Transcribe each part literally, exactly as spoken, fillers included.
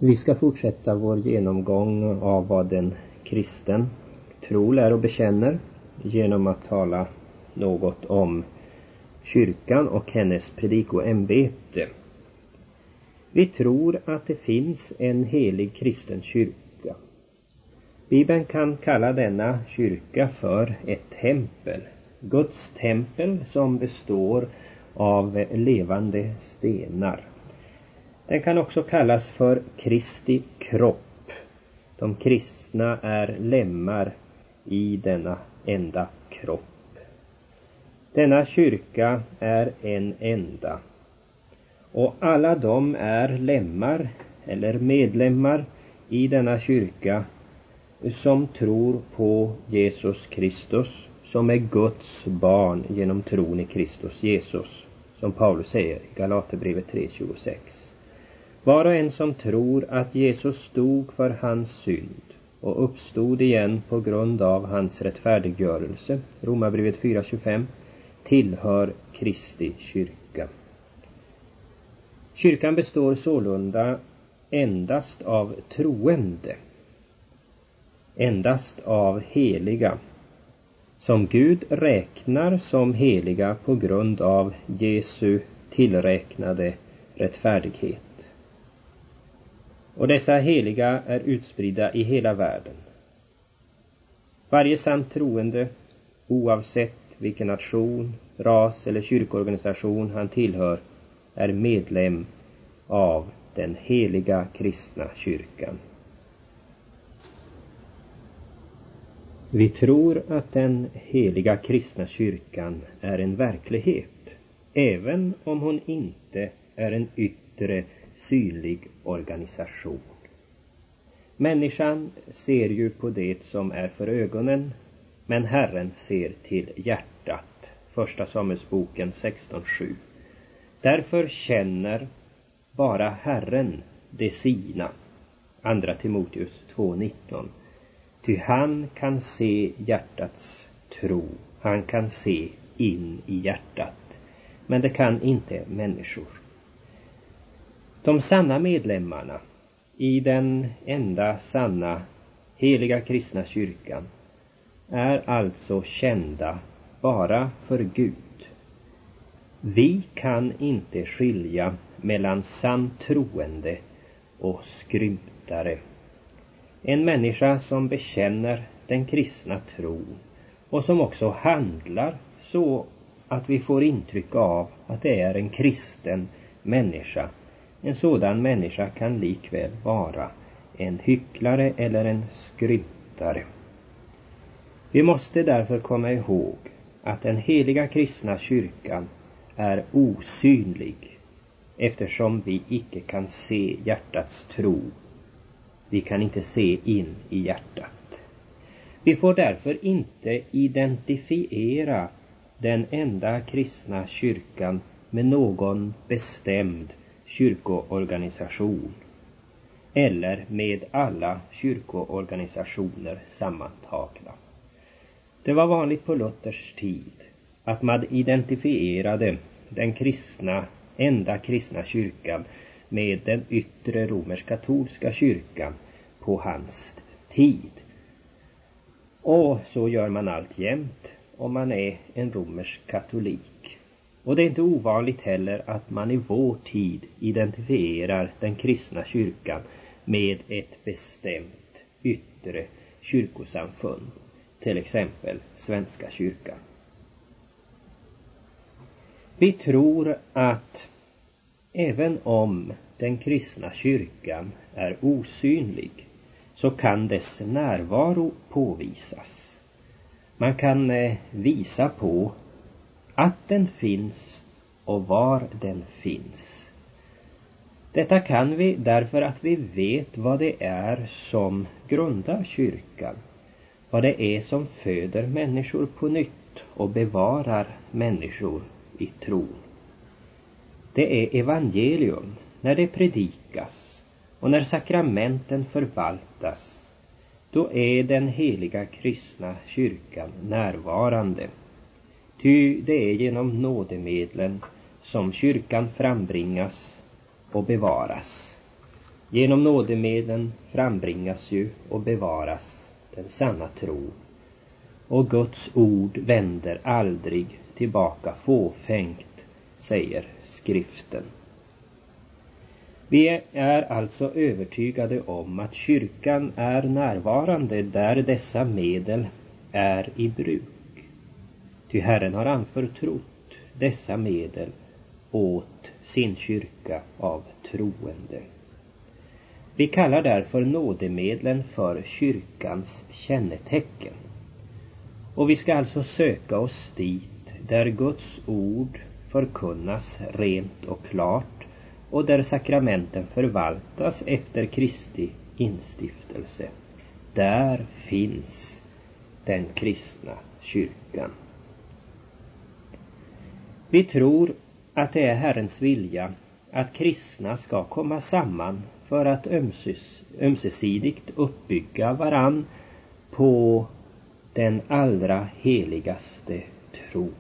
Vi ska fortsätta vår genomgång av vad en kristen tror, lär och bekänner genom att tala något om kyrkan och hennes predikoämbete. Vi tror att det finns en helig kristen kyrka. Bibeln kan kalla denna kyrka för ett tempel. Guds tempel som består av levande stenar. Den kan också kallas för Kristi kropp. De kristna är lemmar i denna enda kropp. Denna kyrka är en enda. Och alla de är lemmar eller medlemmar i denna kyrka som tror på Jesus Kristus, som är Guds barn genom tron i Kristus Jesus, som Paulus säger i Galaterbrevet tre tjugosex. Var och en som tror att Jesus stod för hans synd och uppstod igen på grund av hans rättfärdiggörelse, Romarbrevet fyra tjugofem, tillhör Kristi kyrka. Kyrkan består sålunda endast av troende, endast av heliga, som Gud räknar som heliga på grund av Jesu tillräknade rättfärdighet. Och dessa heliga är utspridda i hela världen. Varje sant troende, oavsett vilken nation, ras eller kyrkoorganisation han tillhör, är medlem av den heliga kristna kyrkan. Vi tror att den heliga kristna kyrkan är en verklighet, även om hon inte är en yttre synlig organisation. Människan ser ju på det som är för ögonen, men Herren ser till hjärtat. Första Samuelsboken sexton sju. Därför känner bara Herren det sina. Andra Timoteus två nitton. Ty han kan se hjärtats tro. Han kan se in i hjärtat. Men det kan inte människor. De sanna medlemmarna i den enda sanna heliga kristna kyrkan är alltså kända bara för Gud. Vi kan inte skilja mellan sant troende och skrymtare. En människa som bekänner den kristna tron och som också handlar så att vi får intryck av att det är en kristen människa. En sådan människa kan likväl vara en hycklare eller en skrymtare. Vi måste därför komma ihåg att den heliga kristna kyrkan är osynlig, eftersom vi icke kan se hjärtats tro. Vi kan inte se in i hjärtat. Vi får därför inte identifiera den enda kristna kyrkan med någon bestämd kyrkoorganisation eller med alla kyrkoorganisationer sammantagna. Det var vanligt på Luthers tid att man identifierade den kristna, enda kristna kyrkan med den yttre romersk-katolska kyrkan på hans tid. Och så gör man alltjämt om man är en romersk katolik. Och det är inte ovanligt heller att man i vår tid identifierar den kristna kyrkan med ett bestämt yttre kyrkosamfund, till exempel Svenska kyrkan. Vi tror att även om den kristna kyrkan är osynlig så kan dess närvaro påvisas. Man kan eh, visa på att den finns och var den finns. Detta kan vi därför att vi vet vad det är som grundar kyrkan. Vad det är som föder människor på nytt och bevarar människor i tro. Det är evangelium när det predikas och när sakramenten förvaltas. Då är den heliga kristna kyrkan närvarande. Ty det är genom nådemedlen som kyrkan frambringas och bevaras. Genom nådemedlen frambringas ju och bevaras den sanna tro. Och Guds ord vänder aldrig tillbaka fåfängt, säger skriften. Vi är alltså övertygade om att kyrkan är närvarande där dessa medel är i bruk. Ty Herren har anförtrott dessa medel åt sin kyrka av troende. Vi kallar därför nådemedlen för kyrkans kännetecken. Och vi ska alltså söka oss dit där Guds ord förkunnas rent och klart och där sakramenten förvaltas efter Kristi instiftelse. Där finns den kristna kyrkan. Vi tror att det är Herrens vilja att kristna ska komma samman för att ömses, ömsesidigt uppbygga varann på den allra heligaste tron.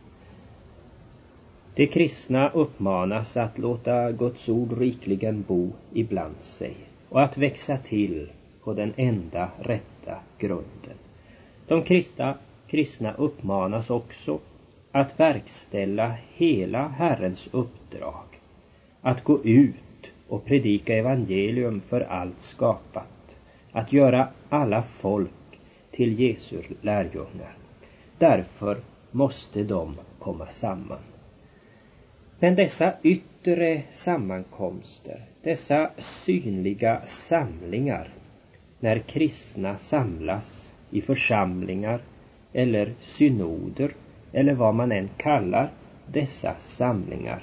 De kristna uppmanas att låta Guds ord rikligen bo ibland sig och att växa till på den enda rätta grunden. De kristna, kristna uppmanas också att verkställa hela Herrens uppdrag, att gå ut och predika evangelium för allt skapat, att göra alla folk till Jesu lärjungar. Därför måste de komma samman. Men dessa yttre sammankomster, dessa synliga samlingar, när kristna samlas i församlingar eller synoder eller vad man än kallar dessa samlingar.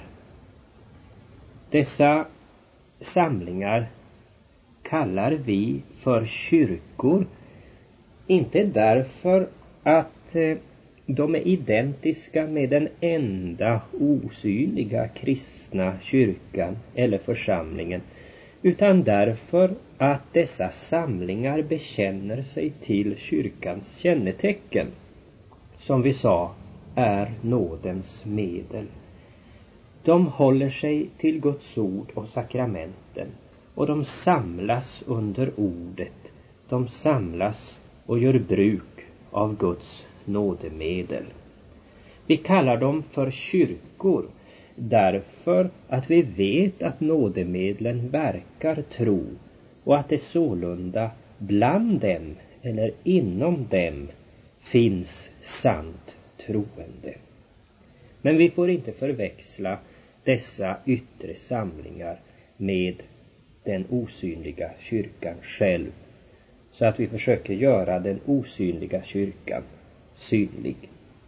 Dessa samlingar kallar vi för kyrkor, inte därför att de är identiska med den enda osynliga kristna kyrkan eller församlingen, utan därför att dessa samlingar bekänner sig till kyrkans kännetecken, som vi sa är nådens medel. De håller sig till Guds ord och sakramenten, och de samlas under ordet. De samlas och gör bruk av Guds nådemedel. Vi kallar dem för kyrkor därför att vi vet att nådemedlen verkar tro och att det sålunda bland dem eller inom dem finns sant troende. Men vi får inte förväxla dessa yttre samlingar med den osynliga kyrkan själv, så att vi försöker göra den osynliga kyrkan synlig.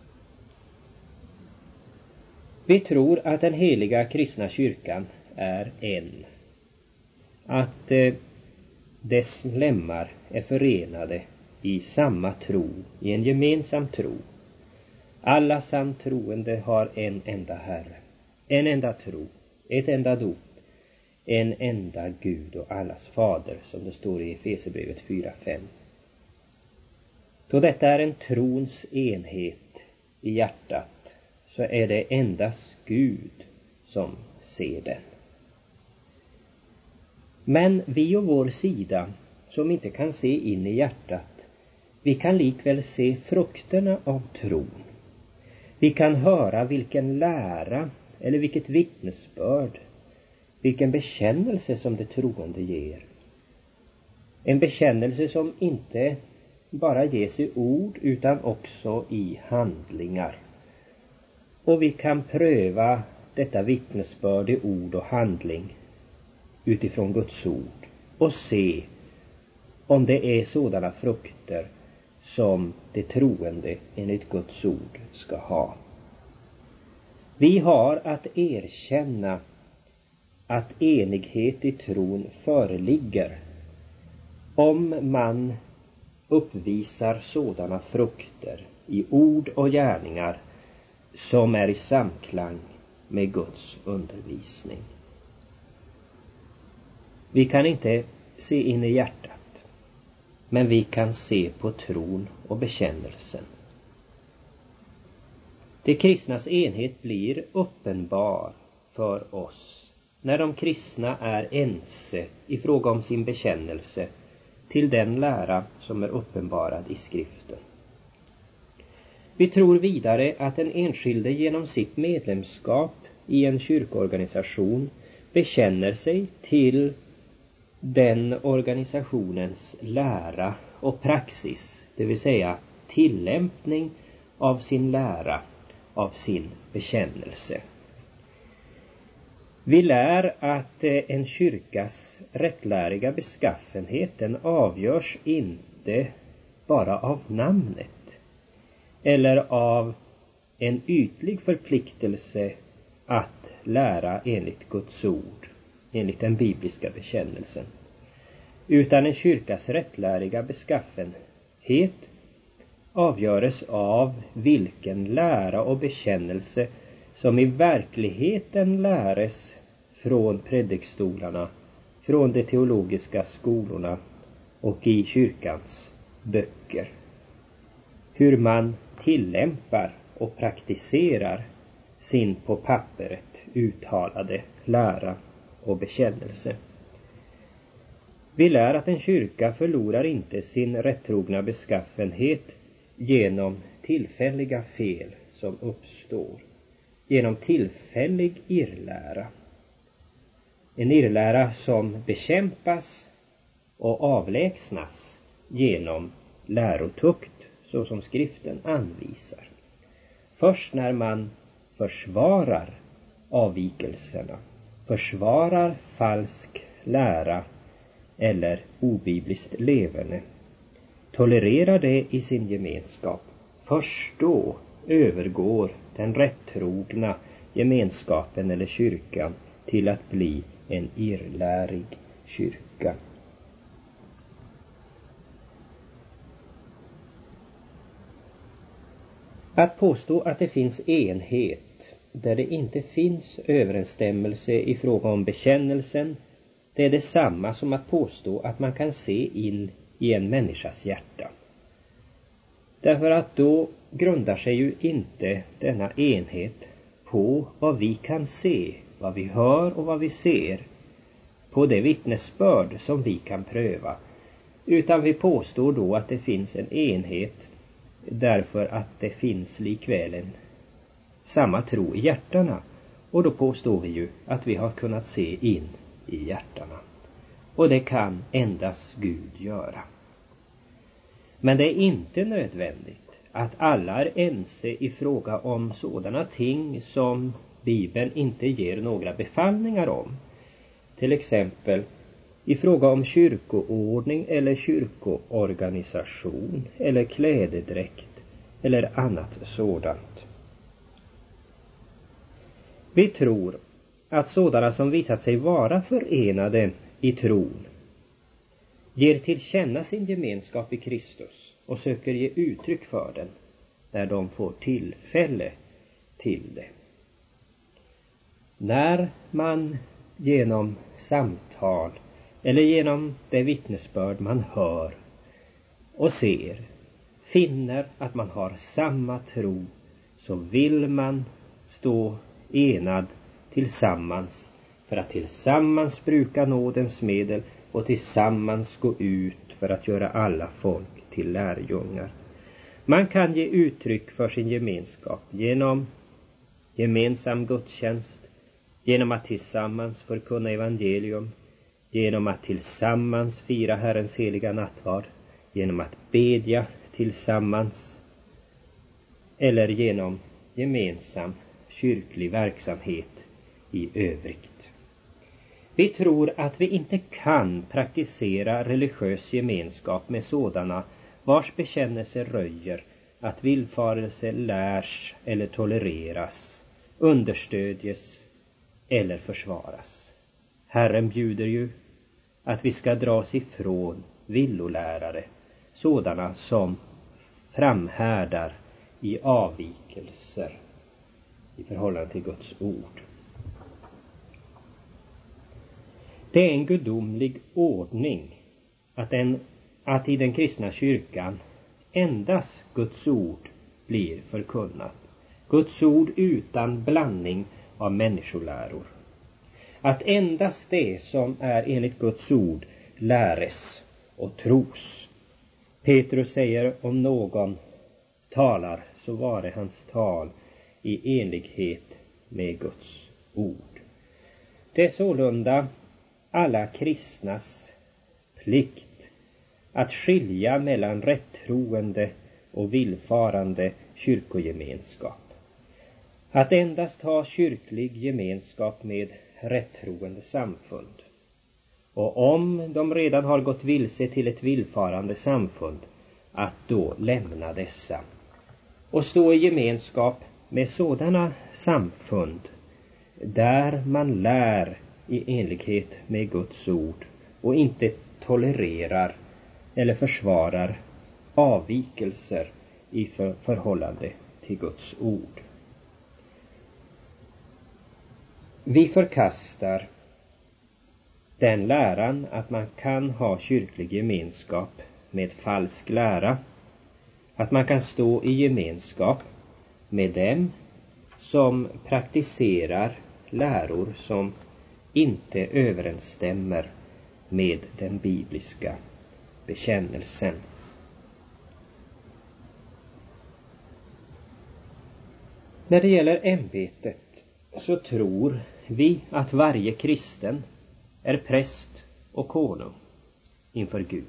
Vi tror att den heliga kristna kyrkan är en. Att eh, dess lemmar är förenade i samma tro, i en gemensam tro. Alla sant troende har en enda Herre, en enda tro, ett enda dop, en enda Gud och allas fader, som det står i Efesierbrevet fyra fem. Då detta är en trons enhet i hjärtat, så är det endast Gud som ser den. Men vi och vår sida, som inte kan se in i hjärtat, vi kan likväl se frukterna av tron. Vi kan höra vilken lära eller vilket vittnesbörd, vilken bekännelse som det troende ger. En bekännelse som inte bara ges i ord utan också i handlingar. Och vi kan pröva detta vittnesbörd i ord och handling utifrån Guds ord och se om det är sådana frukter som det troende enligt Guds ord ska ha. Vi har att erkänna att enighet i tron föreligger om man uppvisar sådana frukter i ord och gärningar som är i samklang med Guds undervisning. Vi kan inte se in i hjärtat, men vi kan se på tron och bekännelsen. De kristnas enhet blir uppenbar för oss när de kristna är ense i fråga om sin bekännelse till den lära som är uppenbarad i skriften. Vi tror vidare att den enskilde genom sitt medlemskap i en kyrkoorganisation bekänner sig till den organisationens lära och praxis, det vill säga tillämpning av sin lära, av sin bekännelse. Vi lär att en kyrkas rättläriga beskaffenhet, den avgörs inte bara av namnet eller av en ytlig förpliktelse att lära enligt Guds ord, enligt den bibliska bekännelsen, utan en kyrkas rättläriga beskaffenhet avgöres av vilken lära och bekännelse som i verkligheten läres från predikstolarna, från de teologiska skolorna och i kyrkans böcker. Hur man tillämpar och praktiserar sin på papperet uttalade lära och bekännelse. Vi lär att en kyrka förlorar inte sin rättrogna beskaffenhet genom tillfälliga fel som uppstår, genom tillfällig irrlära. En irrlära som bekämpas och avlägsnas genom lärotukt, så som skriften anvisar. Först när man försvarar avvikelserna, försvarar falsk lära eller obibliskt leverne, tolererar det i sin gemenskap, först då övergår den rättrogna gemenskapen eller kyrkan till att bli en irrlärig kyrka. Att påstå att det finns enhet där det inte finns överensstämmelse i fråga om bekännelsen, det är detsamma som att påstå att man kan se in i en människas hjärta. Därför att då grundar sig ju inte denna enhet på vad vi kan se, vad vi hör och vad vi ser, på det vittnesbörd som vi kan pröva, utan vi påstår då att det finns en enhet därför att det finns likväl en samma tro i hjärtarna, och då påstår vi ju att vi har kunnat se in i hjärtarna, och det kan endast Gud göra. Men det är inte nödvändigt att alla är ense i fråga om sådana ting som Bibeln inte ger några befallningar om. Till exempel i fråga om kyrkoordning eller kyrkoorganisation eller klädedräkt eller annat sådant. Vi tror att sådana som visat sig vara förenade i tron ger till känna sin gemenskap i Kristus och söker ge uttryck för den när de får tillfälle till det. När man genom samtal eller genom det vittnesbörd man hör och ser finner att man har samma tro, så vill man stå enad tillsammans för att tillsammans bruka nådens medel och tillsammans gå ut för att göra alla folk till lärjungar. Man kan ge uttryck för sin gemenskap genom gemensam gudstjänst, genom att tillsammans förkunna evangelium, genom att tillsammans fira Herrens heliga nattvard, genom att bedja tillsammans eller genom gemensam kyrklig verksamhet i övrigt. Vi tror att vi inte kan praktisera religiös gemenskap med sådana vars bekännelse röjer att villfarelse lärs eller tolereras, understödjes eller försvaras. Herren bjuder ju att vi ska dras ifrån villolärare, sådana som framhärdar i avvikelser i förhållande till Guds ord. Det är en gudomlig ordning att, en, att i den kristna kyrkan endast Guds ord blir förkunnat. Guds ord utan blandning av människoläror. att endast det som är enligt Guds ord läres och tros. Petrus säger om någon talar så var det hans tal i enlighet med Guds ord. Det är sålunda alla kristnas plikt att skilja mellan rättroende och villfarande kyrkogemenskap. Att endast ha kyrklig gemenskap med rättroende samfund. Och om de redan har gått vilse till ett villfarande samfund, att då lämna dessa. Och stå i gemenskap med sådana samfund där man lär i enlighet med Guds ord och inte tolererar eller försvarar avvikelser i för förhållande till Guds ord. Vi förkastar den läran att man kan ha kyrklig gemenskap med falsk lära. Att man kan stå i gemenskap med dem som praktiserar läror som inte överensstämmer med den bibliska bekännelsen. När det gäller ämbetet så tror vi att varje kristen är präst och konung inför Gud.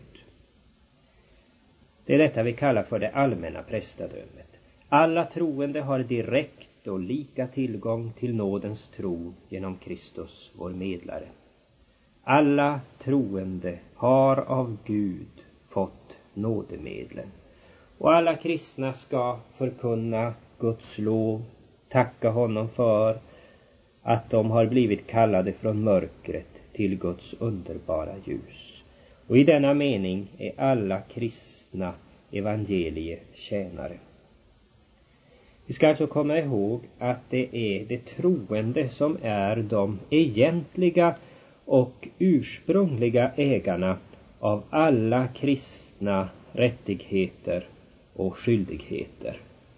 Det är detta vi kallar för det allmänna prästadömet. Alla troende har direkt och lika tillgång till nådens tro genom Kristus, vår medlare. Alla troende har av Gud fått nådemedlen. Och alla kristna ska förkunna Guds lov, tacka honom för att de har blivit kallade från mörkret till Guds underbara ljus. Och i denna mening är alla kristna evangelietjänare. Vi ska alltså komma ihåg att det är det troende som är de egentliga och ursprungliga ägarna av alla kristna rättigheter och skyldigheter.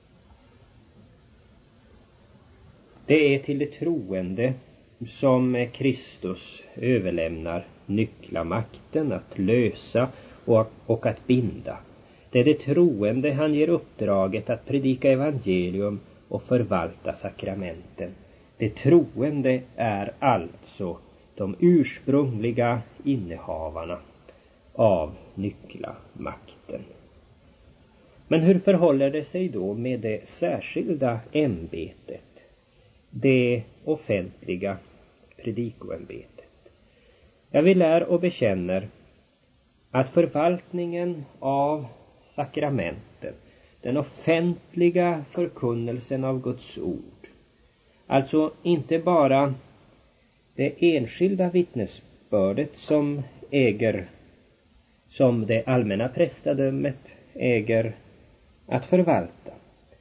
Det är till det troende som Kristus överlämnar nycklamakten att lösa och, och att binda. Det är det troende han ger uppdraget att predika evangelium och förvalta sakramenten. Det troende är alltså de ursprungliga innehavarna av nycklamakten. Men hur förhåller det sig då med det särskilda ämbetet? Det offentliga predikoämbetet. Ja, vi lär och bekänner att förvaltningen av sakramenten, den offentliga förkunnelsen av Guds ord, alltså inte bara det enskilda vittnesbördet som äger, som det allmänna prästadömet äger att förvalta,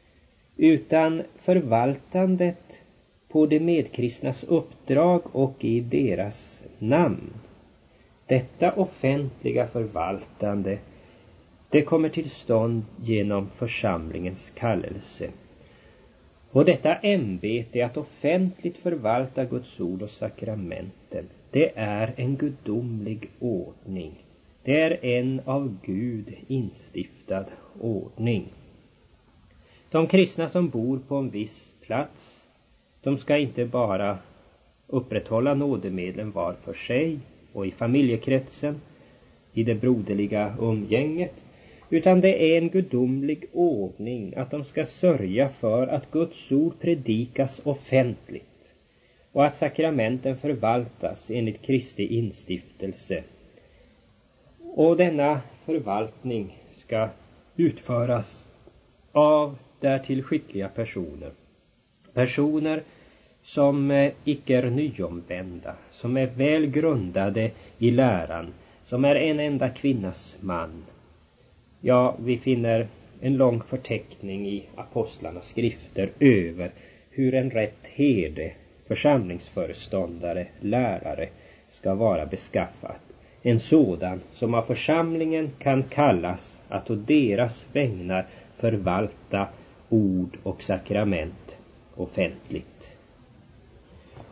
utan förvaltandet på de medkristnas uppdrag och i deras namn. Detta offentliga förvaltande, det kommer till stånd genom församlingens kallelse. Och detta ämbete att offentligt förvalta Guds ord och sakramenten, det är en gudomlig ordning. Det är en av Gud instiftad ordning. De kristna som bor på en viss plats, de ska inte bara upprätthålla nådemedlen var för sig och i familjekretsen, i det broderliga umgänget, utan det är en gudomlig ordning att de ska sörja för att Guds ord predikas offentligt och att sakramenten förvaltas enligt Kristi instiftelse. Och denna förvaltning ska utföras av därtill skickliga personer. Personer som icke är nyomvända, som är väl grundade i läran, som är en enda kvinnas man. Ja, vi finner en lång förteckning i apostlarnas skrifter över hur en rätt herde, församlingsföreståndare, lärare ska vara beskaffad. En sådan som av församlingen kan kallas att å deras vägnar förvalta ord och sakrament offentligt.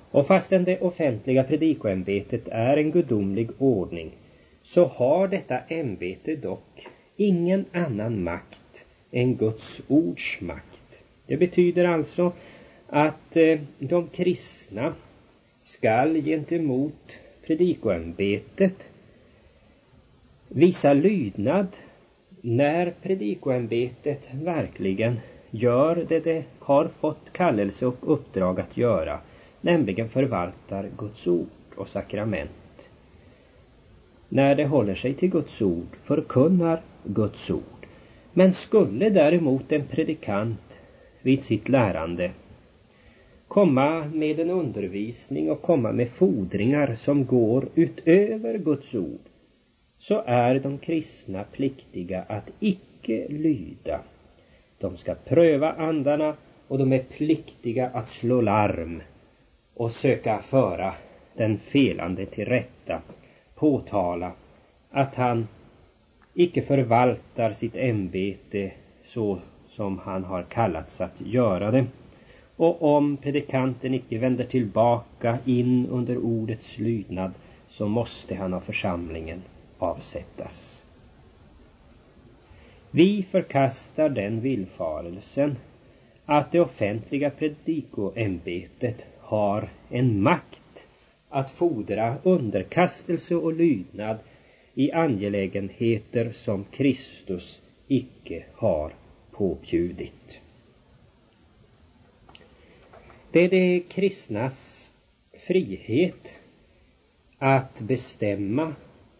Och fastän det offentliga predikoämbetet är en gudomlig ordning, så har detta ämbete dock ingen annan makt än Guds ords makt. Det betyder alltså att eh, de kristna skall gentemot predikoämbetet visa lydnad när predikoämbetet verkligen gör det det har fått kallelse och uppdrag att göra, nämligen förvaltar Guds ord och sakrament. När det håller sig till Guds ord, förkunnar Guds ord. Men skulle däremot en predikant vid sitt lärande komma med en undervisning och komma med fordringar som går utöver Guds ord, så är de kristna pliktiga att icke lyda. De ska pröva andarna och de är pliktiga att slå larm och söka föra den felande till rätta, påtala att han icke förvaltar sitt ämbete så som han har kallats att göra det. Och om predikanten icke vänder tillbaka in under ordets lydnad, så måste han av församlingen avsättas. Vi förkastar den villfarelsen att det offentliga predikoämbetet har en makt att fordra underkastelse och lydnad i angelägenheter som Kristus icke har påbjudit. Det är de kristnas frihet att bestämma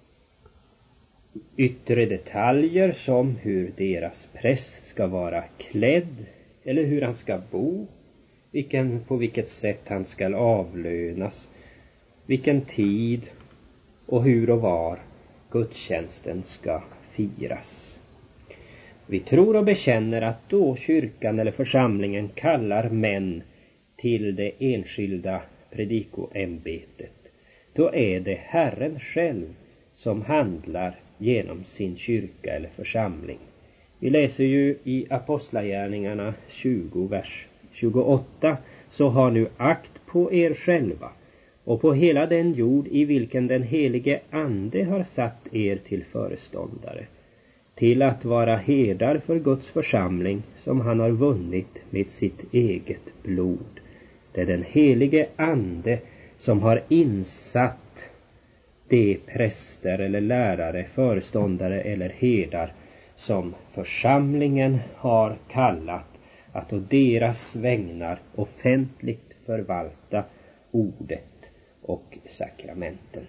yttre detaljer som hur deras präst ska vara klädd eller hur han ska bo, vilken, på vilket sätt han ska avlönas, vilken tid och hur och var gudstjänsten ska firas. Vi tror och bekänner att då kyrkan eller församlingen kallar män till det enskilda predikoämbetet, då är det Herren själv som handlar genom sin kyrka eller församling. Vi läser ju i Apostlagärningarna tjugo, vers tjugoåtta: så har nu akt på er själva och på hela den jord i vilken den helige ande har satt er till föreståndare, till att vara herdar för Guds församling som han har vunnit med sitt eget blod. Det är den helige ande som har insatt de präster eller lärare, föreståndare eller herdar som församlingen har kallat att å deras vägnar offentligt förvalta ordet och sakramenten.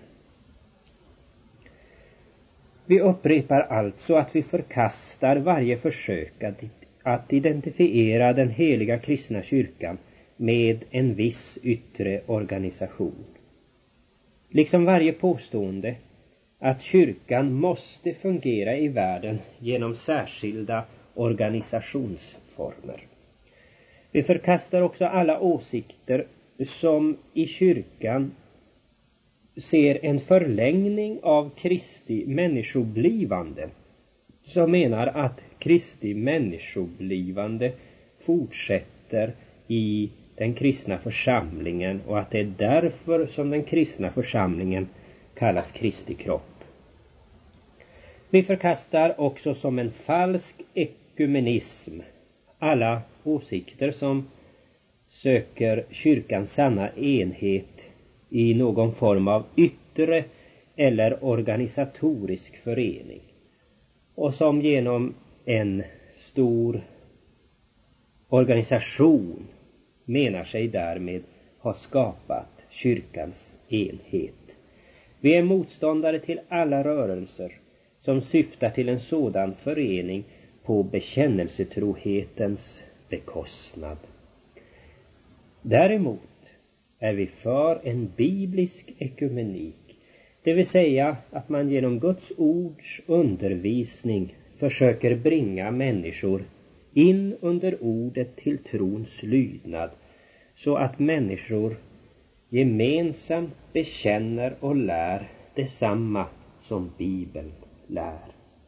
Vi upprepar alltså att vi förkastar varje försök att, att identifiera den heliga kristna kyrkan med en viss yttre organisation. Liksom varje påstående att kyrkan måste fungera i världen genom särskilda organisationsformer. Vi förkastar också alla åsikter som i kyrkan ser en förlängning av Kristi människoblivande, som menar att Kristi människoblivande fortsätter i den kristna församlingen och att det är därför som den kristna församlingen kallas Kristi kropp. Vi förkastar också som en falsk ekumenism alla åsikter som söker kyrkans sanna enhet i någon form av yttre eller organisatorisk förening, och som genom en stor organisation menar sig därmed ha skapat kyrkans enhet. Vi är motståndare till alla rörelser som syftar till en sådan förening på bekännelsetrohetens bekostnad. Däremot är vi för en biblisk ekumenik, det vill säga att man genom Guds ords undervisning försöker bringa människor in under ordet till trons lydnad, så att människor gemensamt bekänner och lär detsamma som Bibeln lär.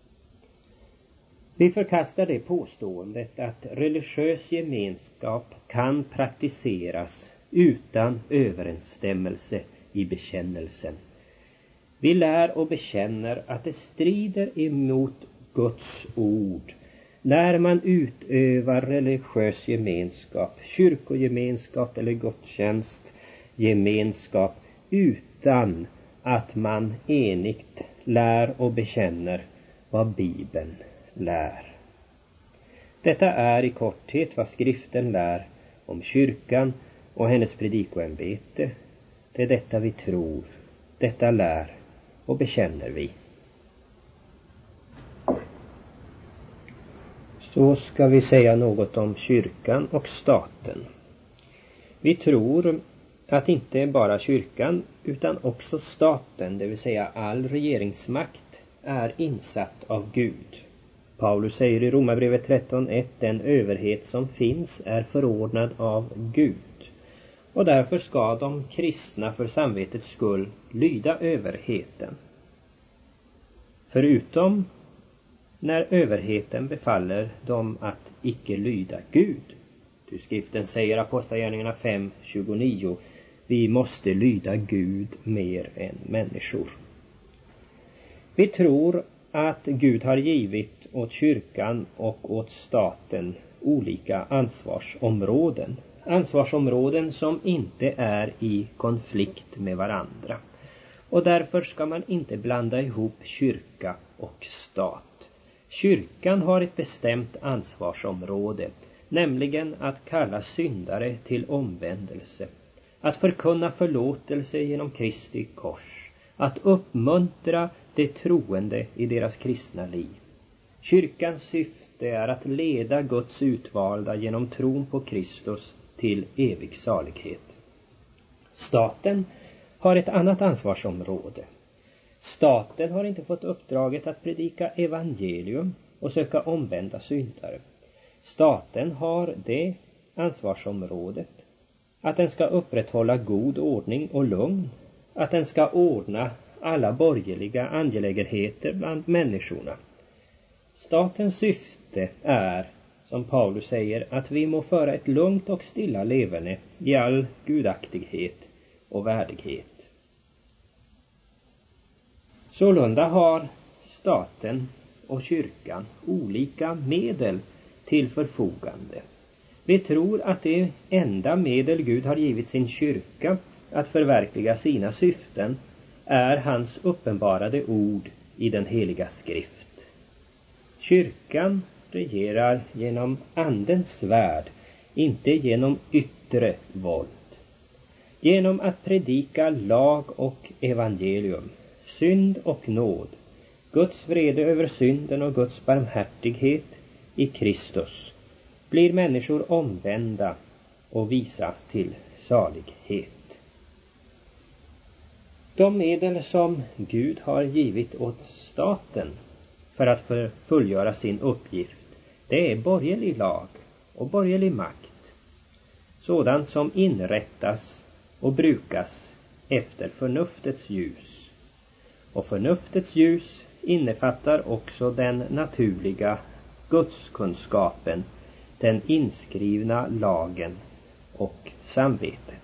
Vi förkastar det påståendet att religiös gemenskap kan praktiseras utan överensstämmelse i bekännelsen. Vi lär och bekänner att det strider emot Guds ord när man utövar religiös gemenskap, kyrkogemenskap eller gudstjänst gemenskap utan att man enigt lär och bekänner vad Bibeln lär. Detta är i korthet vad skriften lär om kyrkan och hennes predikoämbete. Det är detta vi tror, detta lär och bekänner vi. Så ska vi säga något om kyrkan och staten. Vi tror att inte bara kyrkan utan också staten, det vill säga all regeringsmakt, är insatt av Gud. Paulus säger i Romarbrevet tretton ett: den överhet som finns är förordnad av Gud. Och därför ska de kristna för samvetets skull lyda överheten. Förutom när överheten befaller dem att icke lyda Gud. Ty skriften säger, Apostlagärningarna fem tjugonio, vi måste lyda Gud mer än människor. Vi tror att Gud har givit åt kyrkan och åt staten olika ansvarsområden. Ansvarsområden som inte är i konflikt med varandra. Och därför ska man inte blanda ihop kyrka och stat. Kyrkan har ett bestämt ansvarsområde, nämligen att kalla syndare till omvändelse, att förkunna förlåtelse genom Kristi kors, att uppmuntra de troende i deras kristna liv. Kyrkans syfte är att leda Guds utvalda genom tron på Kristus till evig salighet. Staten har ett annat ansvarsområde. Staten har inte fått uppdraget att predika evangelium och söka omvända syndare. Staten har det ansvarsområdet att den ska upprätthålla god ordning och lugn, att den ska ordna alla borgerliga angelägenheter bland människorna. Statens syfte är, som Paulus säger, att vi må föra ett lugnt och stilla leverne i all gudaktighet och värdighet. Sålunda har staten och kyrkan olika medel till förfogande. Vi tror att det enda medel Gud har givit sin kyrka att förverkliga sina syften är hans uppenbarade ord i den heliga skrift. Kyrkan regerar genom andens svärd, inte genom yttre våld. Genom att predika lag och evangelium, synd och nåd, Guds vrede över synden och Guds barmhärtighet i Kristus, blir människor omvända och visa till salighet. De medel som Gud har givit åt staten för att fullgöra sin uppgift, det är borgerlig lag och borgerlig makt. Sådant som inrättas och brukas efter förnuftets ljus. Och förnuftets ljus innefattar också den naturliga gudskunskapen, den inskrivna lagen och samvetet.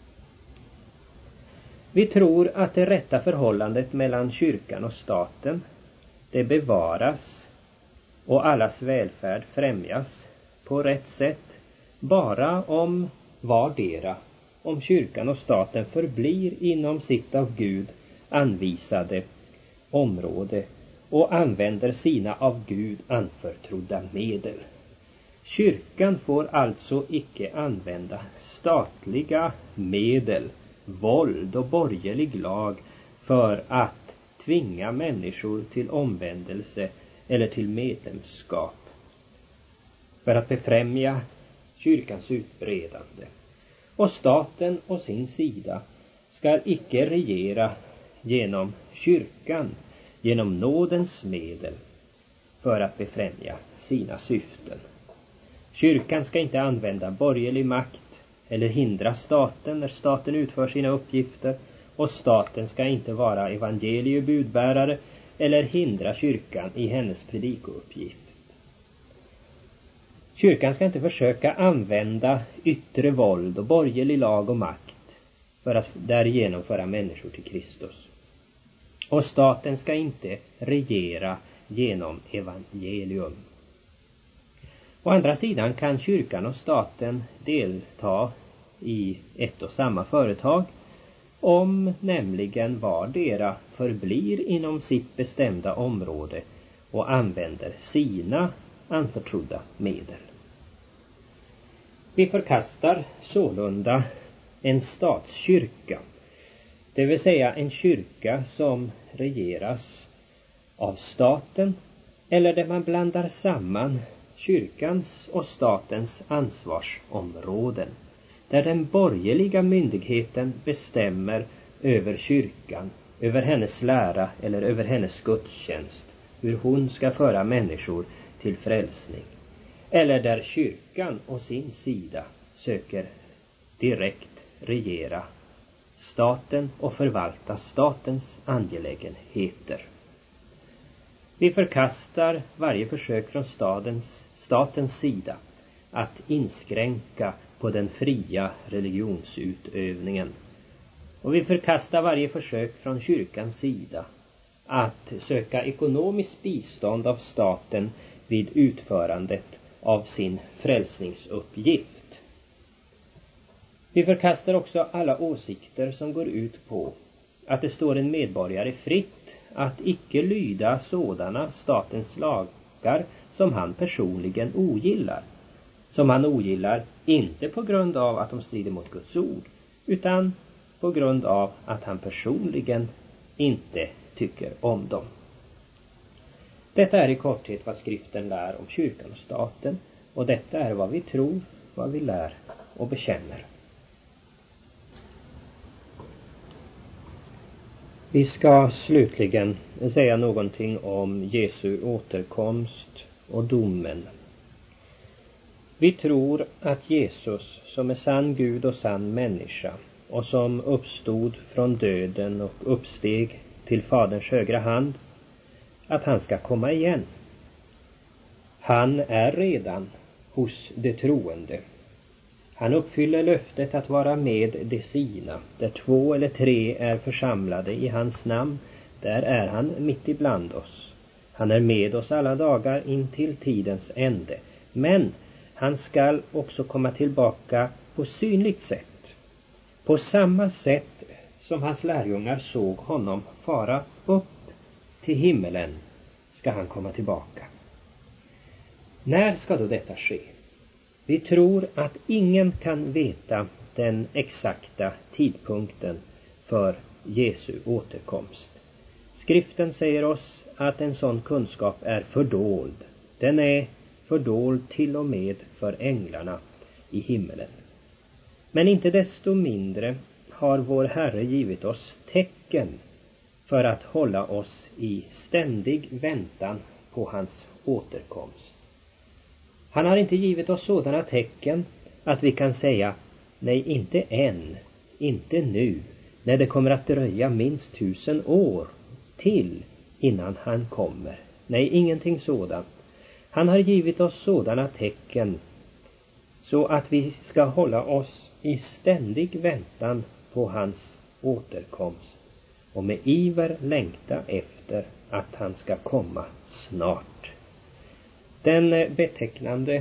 Vi tror att det rätta förhållandet mellan kyrkan och staten, det bevaras och allas välfärd främjas på rätt sätt bara om vardera, om kyrkan och staten förblir inom sitt av Gud anvisade område och använder sina av Gud anförtrodda medel. Kyrkan får alltså icke använda statliga medel, våld och borgerlig lag för att tvinga människor till omvändelse eller till medlemskap, för att befrämja kyrkans utbredande. Och staten å sin sida ska icke regera genom kyrkan, genom nådens medel, för att befrämja sina syften. Kyrkan ska inte använda borgerlig makt eller hindra staten när staten utför sina uppgifter, och staten ska inte vara evangeliebudbärare eller hindra kyrkan i hennes predikouppgift. Kyrkan ska inte försöka använda yttre våld och borgerlig lag och makt för att därigenom föra människor till Kristus. Och staten ska inte regera genom evangelium. Å andra sidan kan kyrkan och staten delta i ett och samma företag, om nämligen vardera förblir inom sitt bestämda område och använder sina anförtrodda medel. Vi förkastar sålunda en statskyrka, det vill säga en kyrka som regeras av staten eller där man blandar samman kyrkans och statens ansvarsområden, där den borgerliga myndigheten bestämmer över kyrkan, över hennes lära eller över hennes gudstjänst, hur hon ska föra människor till frälsning, eller där kyrkan å sin sida söker direkt regera staten och förvalta statens angelägenheter. Vi förkastar varje försök från stadens, statens sida att inskränka på den fria religionsutövningen. Och vi förkastar varje försök från kyrkans sida att söka ekonomiskt bistånd av staten vid utförandet av sin frälsningsuppgift. Vi förkastar också alla åsikter som går ut på att det står en medborgare fritt att icke lyda sådana statens lagar som han personligen ogillar. Som han ogillar inte på grund av att de strider mot Guds ord, utan på grund av att han personligen inte tycker om dem. Detta är i korthet vad skriften lär om kyrkan och staten, och detta är vad vi tror, vad vi lär och bekänner. Vi ska slutligen säga någonting om Jesu återkomst och domen. Vi tror att Jesus, som är sann Gud och sann människa och som uppstod från döden och uppsteg till Faderns högra hand, att han ska komma igen. Han är redan hos de troende. Han uppfyller löftet att vara med de sina. Där två eller tre är församlade i hans namn, där är han mitt ibland oss. Han är med oss alla dagar in till tidens ände. Men han skall också komma tillbaka på synligt sätt. På samma sätt som hans lärjungar såg honom fara upp till himmelen ska han komma tillbaka. När ska då detta ske? Vi tror att ingen kan veta den exakta tidpunkten för Jesu återkomst. Skriften säger oss att en sån kunskap är fördold. Den är fördold till och med för änglarna i himmelen. Men inte desto mindre har vår Herre givit oss tecken för att hålla oss i ständig väntan på hans återkomst. Han har inte givit oss sådana tecken att vi kan säga, nej, inte än, inte nu, när det kommer att dröja minst tusen år till innan han kommer. Nej, ingenting sådant. Han har givit oss sådana tecken så att vi ska hålla oss i ständig väntan på hans återkomst och med iver längta efter att han ska komma snart. Den betecknande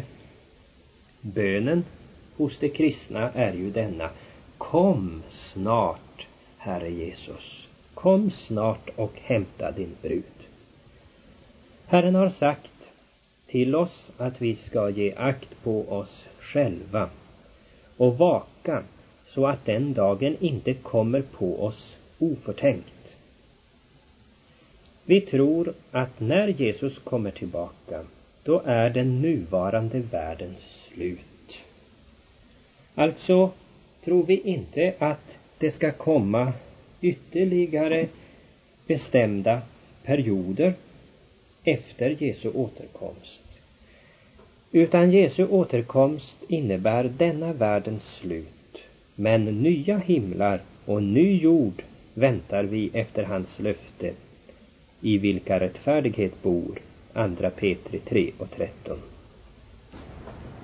bönen hos de kristna är ju denna: kom snart, Herre Jesus. Kom snart och hämta din brud. Herren har sagt till oss att vi ska ge akt på oss själva och vaka så att den dagen inte kommer på oss oförtänkt. Vi tror att när Jesus kommer tillbaka, då är den nuvarande världen slut. Alltså tror vi inte att det ska komma ytterligare bestämda perioder efter Jesu återkomst. Utan Jesu återkomst innebär denna världens slut. Men nya himlar och ny jord väntar vi efter hans löfte, i vilka rättfärdighet bor. Andra Petri tre och tretton.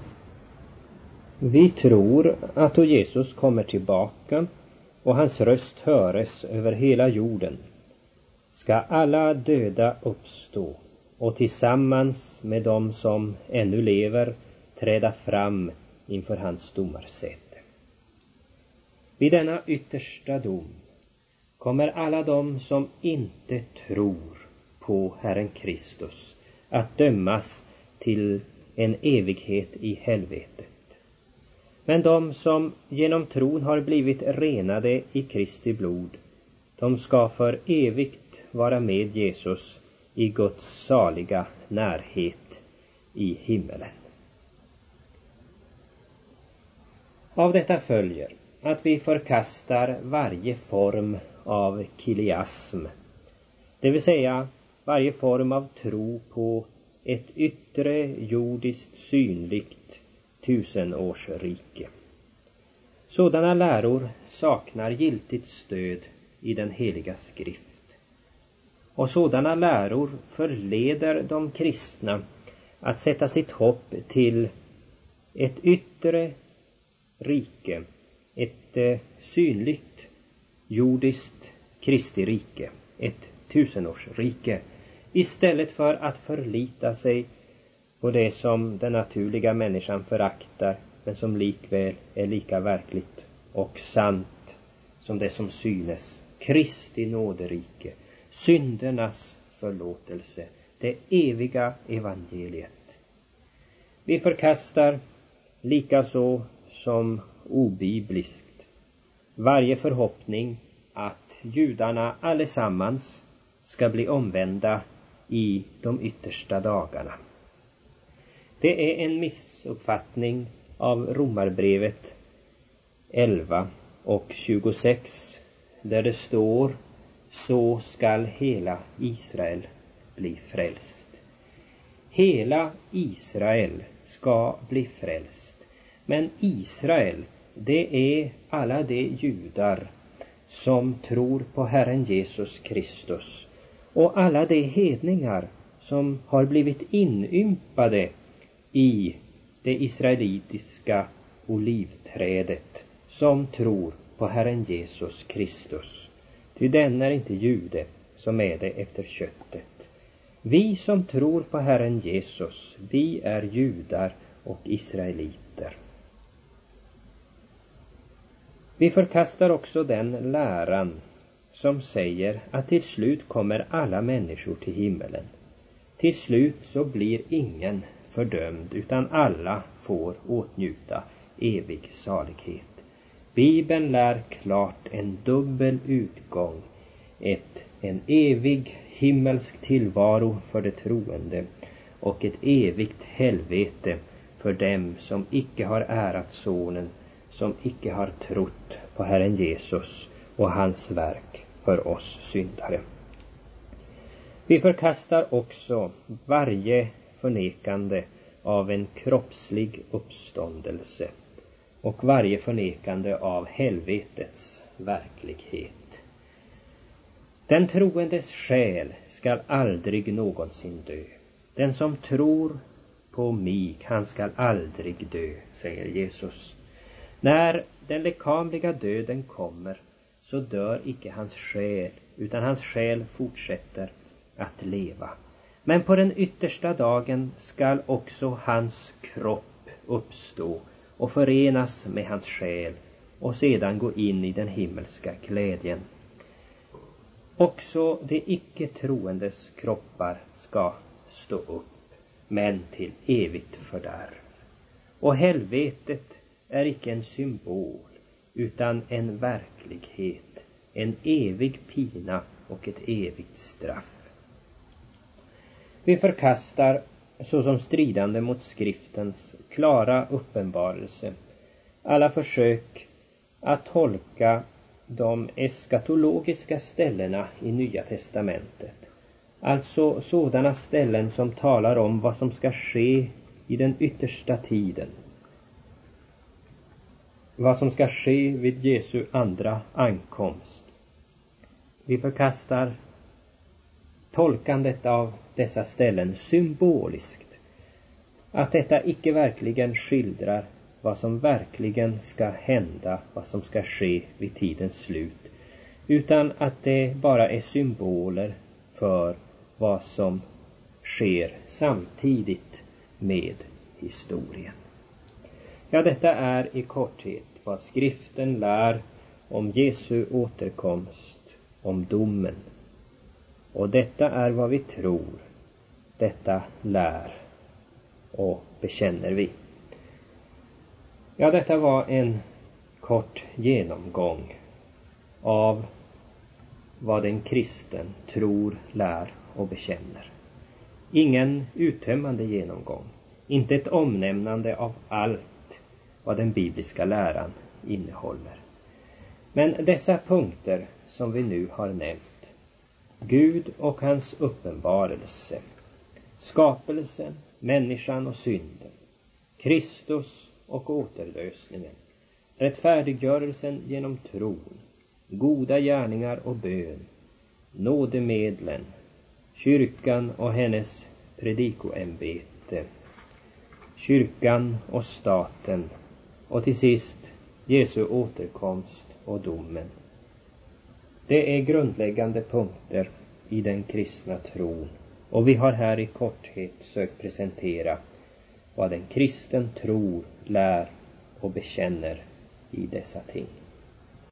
Vi tror att då Jesus kommer tillbaka och hans röst höres över hela jorden, ska alla döda uppstå och tillsammans med dem som ännu lever träda fram inför hans domarsäte. Vid denna yttersta dom kommer alla de som inte tror på Herren Kristus att dömas till en evighet i helvetet. Men de som genom tron har blivit renade i Kristi blod, de ska för evigt vara med Jesus i Guds saliga närhet i himmelen. Av detta följer att vi förkastar varje form av kiliasm, det vill säga varje form av tro på ett yttre jordiskt synligt tusenårsrike. Sådana läror saknar giltigt stöd i den heliga skrift. Och sådana läror förleder de kristna att sätta sitt hopp till ett yttre rike, ett eh, synligt jordiskt Kristi rike, ett tusenårsrike, istället för att förlita sig på det som den naturliga människan föraktar, men som likväl är lika verkligt och sant som det som synes, Kristi nåderike, syndernas förlåtelse, det eviga evangeliet. Vi förkastar likaså som obibliskt varje förhoppning att judarna allesammans ska bli omvända i de yttersta dagarna. Det är en missuppfattning av Romarbrevet elva och tjugosex, där det står: så skall hela Israel bli frälst. Hela Israel ska bli frälst. Men Israel, det är alla de judar som tror på Herren Jesus Kristus och alla de hedningar som har blivit inympade i det israelitiska olivträdet, som tror på Herren Jesus Kristus. Ty den är inte jude som är det efter köttet. Vi som tror på Herren Jesus, vi är judar och israeliter. Vi förkastar också den läran som säger att till slut kommer alla människor till himmelen. Till slut så blir ingen fördömd, utan alla får åtnjuta evig salighet. Bibeln lär klart en dubbel utgång, ett, en evig himmelsk tillvaro för det troende och ett evigt helvete för dem som icke har ärat sonen, som icke har trott på Herren Jesus och hans verk för oss syndare. Vi förkastar också varje förnekande av en kroppslig uppståndelse och varje förnekande av helvetets verklighet. Den troendes själ skall aldrig någonsin dö. Den som tror på mig, han skall aldrig dö, säger Jesus. När den lekamliga döden kommer, så dör icke hans själ, utan hans själ fortsätter att leva. Men på den yttersta dagen skall också hans kropp uppstå och förenas med hans själ och sedan gå in i den himmelska glädjen. Också de icke troendes kroppar ska stå upp, men till evigt fördärv. Och helvetet är icke en symbol, utan en verklighet, en evig pina och ett evigt straff. Vi förkastar, såsom stridande mot skriftens klara uppenbarelse, alla försök att tolka de eskatologiska ställena i Nya testamentet. Alltså sådana ställen som talar om vad som ska ske i den yttersta tiden. Vad som ska ske vid Jesu andra ankomst. Vi förkastar tolkandet av dessa ställen symboliskt. Att detta icke verkligen skildrar vad som verkligen ska hända, vad som ska ske vid tidens slut, utan att det bara är symboler för vad som sker samtidigt med historien. Ja, detta är i korthet vad skriften lär om Jesu återkomst, om domen. Och detta är vad vi tror, detta lär och bekänner vi. Ja, detta var en kort genomgång av vad en kristen tror, lär och bekänner. Ingen uttömmande genomgång, inte ett omnämnande av allt vad den bibliska läran innehåller. Men dessa punkter som vi nu har nämnt, Gud och hans uppenbarelse, skapelsen, människan och synden, Kristus och återlösningen, rättfärdiggörelsen genom tron, goda gärningar och bön, nådemedlen, kyrkan och hennes predikoämbete, kyrkan och staten och till sist Jesu återkomst och domen. Det är grundläggande punkter i den kristna tron, och vi har här i korthet sökt presentera vad en kristen tror, lär och bekänner i dessa ting.